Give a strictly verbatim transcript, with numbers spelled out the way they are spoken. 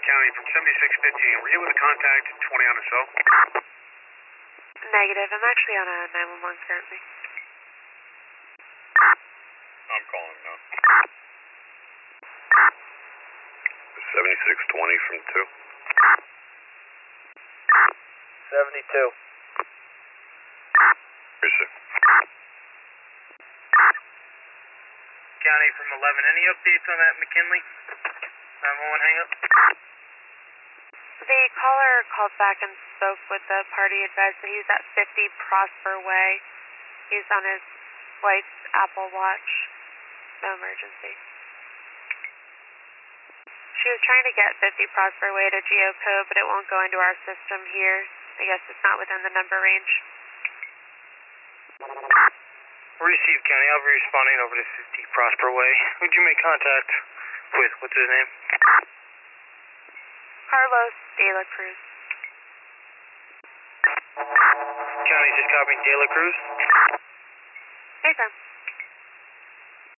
County from seventy-six fifteen. Were you able to contact twenty on a cell? Negative. I'm actually on a nine one one currently. I'm calling now. seventy-six twenty from two. seventy-two. Appreciate it. County from eleven. Any updates on that McKinley? nine one one hang up? The caller called back and spoke with the party, advised that he was at fifty Prosper Way. He's on his wife's Apple Watch. No emergency. She was trying to get fifty Prosper Way to geocode, but it won't go into our system here. I guess it's not within the number range. Received, County. I'll be responding over to fifty Prosper Way. Who'd you make contact with? What's his name? Carlos De La Cruz. County just copying De La Cruz. Hey, Sam.